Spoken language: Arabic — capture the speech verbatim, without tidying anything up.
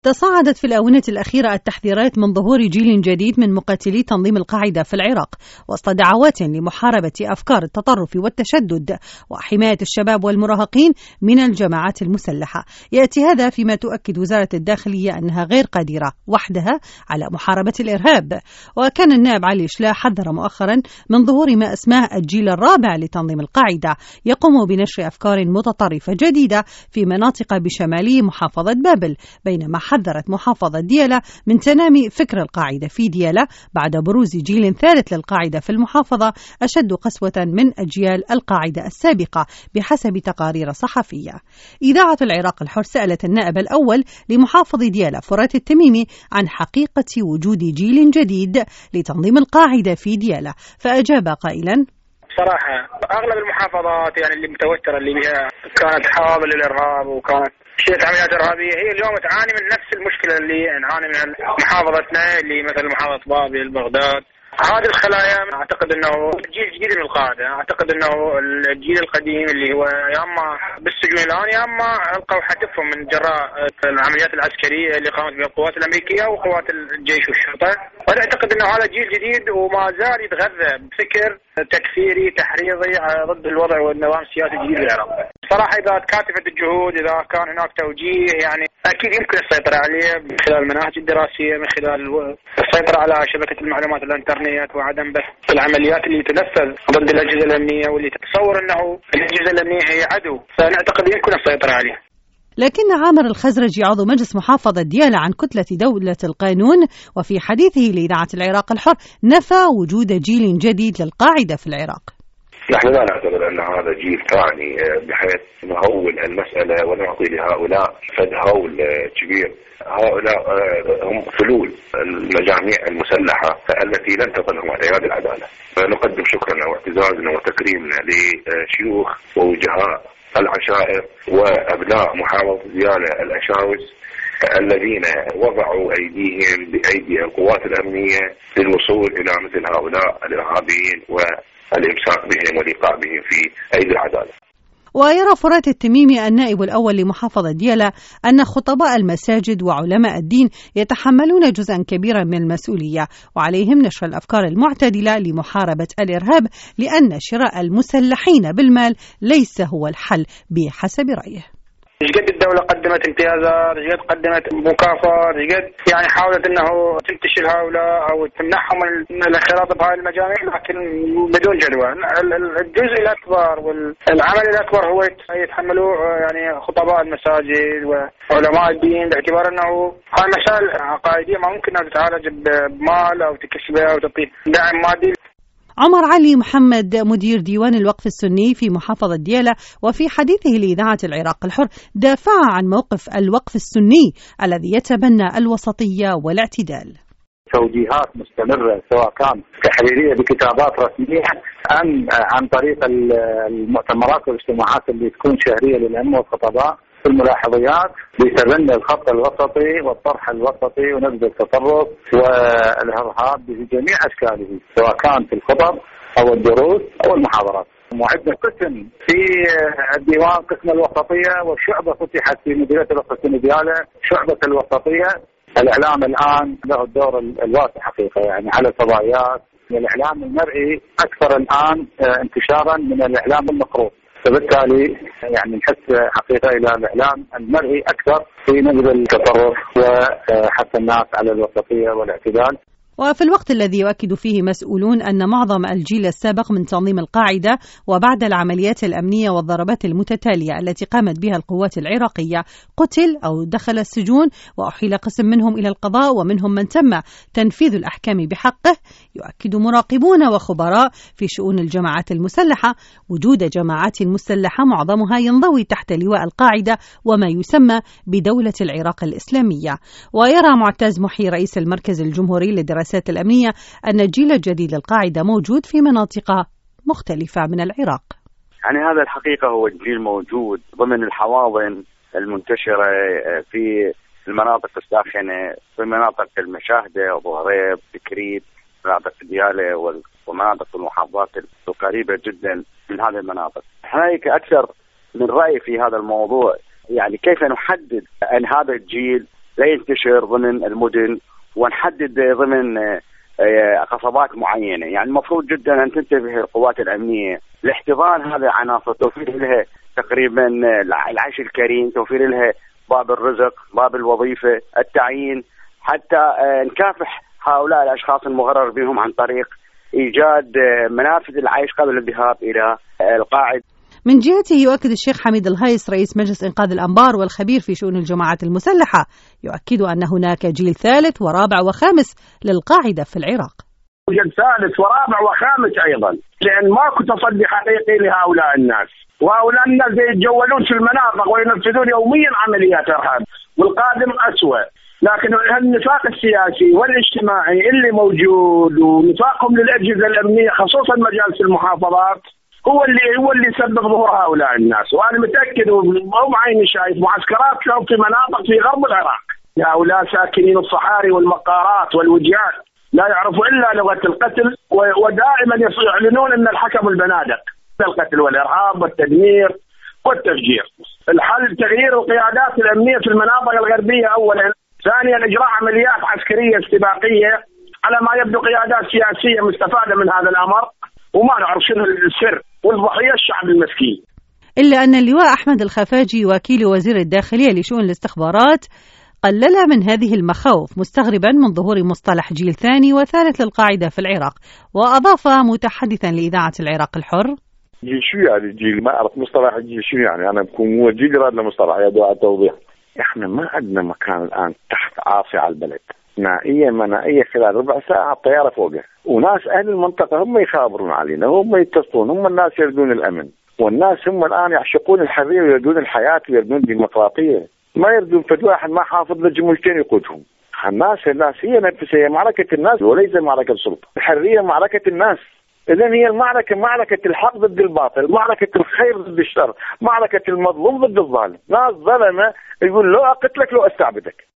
تصاعدت في الآونة الأخيرة التحذيرات من ظهور جيل جديد من مقاتلي تنظيم القاعدة في العراق وسط دعوات لمحاربة أفكار التطرف والتشدد وحماية الشباب والمراهقين من الجماعات المسلحة. يأتي هذا فيما تؤكد وزارة الداخلية أنها غير قادرة وحدها على محاربة الإرهاب. وكان النائب علي شلاح حذر مؤخرا من ظهور ما اسماه الجيل الرابع لتنظيم القاعدة يقوم بنشر أفكار متطرفة جديدة في مناطق بشمالي محافظة بابل، بينما حذرت محافظة ديالى من تنامي فكر القاعدة في ديالى بعد بروز جيل ثالث للقاعدة في المحافظة أشد قسوة من أجيال القاعدة السابقة بحسب تقارير صحفية. إذاعة العراق الحر سألت النائب الأول لمحافظ ديالى فرات التميمي عن حقيقة وجود جيل جديد لتنظيم القاعدة في ديالى، فأجاب قائلا: صراحة أغلب المحافظات يعني اللي متوترة اللي بها كانت حاضر للإرهاب وكانت شيء عمليات إرهابية هي اليوم تعاني من نفس المشكلة اللي نعاني منها محافظتنا اللي مثل محافظة بابل بغداد. هذه الخلايا أعتقد أنه الجيل الجديد من القادة، أعتقد أنه الجيل القديم اللي هو يا أما بالسجون الآن يا أما ألقوا حتفهم من جراء العمليات العسكرية اللي قامت بها القوات الأمريكية وقوات الجيش والشرطة. وأنا أعتقد أنه هذا جيل جديد وما زال يتغذى بفكر تكفيري تحريضي ضد الوضع والنظام السياسي الجديد في العراق. صراحة إذا تكاتفت الجهود، إذا كان هناك توجيه، يعني أكيد يمكن السيطرة عليه من خلال المناهج الدراسية، من خلال السيطرة على شبكة المعلومات الإنترنت وعدم بث العمليات اللي تنفذ ضد الأجهزة الأمنية واللي تتصور أنه الأجهزة الأمنية هي عدو، فنعتقد يمكن السيطرة عليه. لكن عامر الخزرجي عضو مجلس محافظة ديالى عن كتلة دولة القانون وفي حديثه لإذاعة العراق الحر نفى وجود جيل جديد للقاعدة في العراق. نحن لا نعتبر أن هذا جيل ثاني بحيث نهول المسألة ونعطي لهؤلاء فد هول كبير. هؤلاء هم فلول المجاميع المسلحة التي لن تظلهم على يد العدالة. نقدم شكرنا واعتزازنا وتكريمنا لشيوخ ووجهاء العشائر وأبناء محافظة ديالى الأشاوس الذين وضعوا أيديهم بأيدي القوات الأمنية للوصول إلى مثل هؤلاء الإرهابيين والإمساك بهم والإيقاع بهم في أيدي العدالة. ويرى فرات التميمي النائب الأول لمحافظة ديالى أن خطباء المساجد وعلماء الدين يتحملون جزءا كبيرا من المسؤولية وعليهم نشر الأفكار المعتدلة لمحاربة الإرهاب، لأن شراء المسلحين بالمال ليس هو الحل بحسب رأيه. ايش قد الدولة قدمت امتيازات، ايش قد قدمت مكافآت، ايش قد يعني حاولت انه تنتشل هؤلاء او تمنحهم من الانخراط بهاي المجاميع، لكن بدون جدوى. الجزء الاكبر والعمل الاكبر هو يتحملوه يعني خطباء المساجد وعلماء الدين، باعتبار انه هاي مسائل عقائدية ما ممكن ان تتعالج بمال او تكسبه او تعطيه دعم مادي. عمر علي محمد مدير ديوان الوقف السني في محافظة ديالى وفي حديثه لإذاعة العراق الحر دافع عن موقف الوقف السني الذي يتبنى الوسطية والاعتدال. توجيهات مستمرة سواء كان تحريرية بكتابات رسمية أم عن طريق المؤتمرات والاجتماعات اللي تكون شهرية للأئمة والخطباء في الملاحظيات لتبني الخط الوسطي والطرح الوسطي ونبذ التطرف والإرهاب بجميع أشكاله سواء كان في الخطب أو الدروس أو المحاضرات. وعندنا قسم في الديوان قسم الوسطية والشعبة فتحت في مديرية الوقف السني ديالى شعبة الوسطية. الإعلام الآن له الدور الواسع حقيقة يعني على الفضائيات. الإعلام المرئي أكثر الآن انتشارا من الإعلام المقروء، فبالتالي يعني نحس حقيقة إلى الإعلام المرئي أكثر في نبذ التطرف وحث الناس على الوسطية والاعتدال. وفي الوقت الذي يؤكد فيه مسؤولون أن معظم الجيل السابق من تنظيم القاعدة وبعد العمليات الأمنية والضربات المتتالية التي قامت بها القوات العراقية قتل أو دخل السجون وأحيل قسم منهم إلى القضاء ومنهم من تم تنفيذ الأحكام بحقه، يؤكد مراقبون وخبراء في شؤون الجماعات المسلحة وجود جماعات مسلحة معظمها ينضوي تحت لواء القاعدة وما يسمى بدولة العراق الإسلامية. ويرى معتز محي رئيس المركز الجمهوري للدراسات الأمنية أن الجيل الجديد للقاعدة موجود في مناطق مختلفة من العراق. يعني هذا الحقيقة هو الجيل موجود ضمن الحواضن المنتشرة في المناطق الساخنة في مناطق المشاهدة وضهريب بكريت مناطق ديالى ومناطق المحافظات القريبة جدا من هذه المناطق. هناك أكثر من رأي في هذا الموضوع، يعني كيف نحدد أن هذا الجيل لا ينتشر ضمن المدن، ونحدد ضمن قصبات معينة. يعني المفروض جدا أن تنتبه القوات الأمنية لاحتضان هذه العناصر، توفير لها تقريبا العيش الكريم، توفير لها باب الرزق، باب الوظيفة، التعيين، حتى نكافح هؤلاء الأشخاص المغرر بهم عن طريق إيجاد منافذ العيش قبل الذهاب إلى القاعدة. من جهته يؤكد الشيخ حميد الهيس رئيس مجلس إنقاذ الأنبار والخبير في شؤون الجماعات المسلحة، يؤكد أن هناك جيل ثالث ورابع وخامس للقاعدة في العراق. يوجد ثالث ورابع وخامس أيضا، لأن ماكو تصدي حقيقي لهؤلاء الناس، وهؤلاء الناس يتجولون في المناطق وينفذون يوميا عمليات إرهاب، والقادم أسوأ. لكن النفاق السياسي والاجتماعي اللي موجود ونفاقهم للأجهزة الأمنية خصوصا مجالس المحافظات هو اللي هو اللي سبب ظهور هؤلاء الناس. وأنا متأكد ومو عيني شايف معسكرات لهم في مناطق في غرب العراق، هؤلاء ساكنين الصحاري والمقارات والوجيات لا يعرفوا إلا لغة القتل، ودائما يعلنون أن الحكم البنادق، القتل والإرهاب والتدمير والتفجير. الحل تغيير القيادات الأمنية في المناطق الغربية أولا، ثانيا إجراء عمليات عسكرية استباقية على ما يبدو قيادات سياسية مستفادة من هذا الأمر، وما نعرف شنو السر، والضحية الشعب المسكين. إلا أن اللواء أحمد الخفاجي وكيل وزير الداخلية لشؤون الاستخبارات قلل من هذه المخاوف، مستغربا من ظهور مصطلح جيل ثاني وثالث للقاعدة في العراق، وأضاف متحدثا لإذاعة العراق الحر: جيل شو يعني جيل؟ ما أعرف مصطلح الجيل شنو يعني. أنا بكون مو جيل رادنا مصطلح يا دعاء توضيح. إحنا ما عندنا مكان الآن تحت عاصي على البلد، نائية منائية خلال ربع ساعة الطيارة فوقها، وناس أهل المنطقة هم يخابرون علينا، هم يتصلون، هم الناس يردون الأمن، والناس هم الآن يعشقون الحرية ويردون الحياة ويردون الديمقراطية، ما يردون فد واحد ما حافظ لجملتين يقودهم. الناس الناس هي نفسها هي معركة الناس وليس معركة السلطة. الحرية معركة الناس، إذن هي المعركة معركة الحق ضد الباطل، معركة الخير ضد الشر، معركة المظلوم ضد الظالم. ناس ظلمة يقول لو أقتلك لو أستعبدك.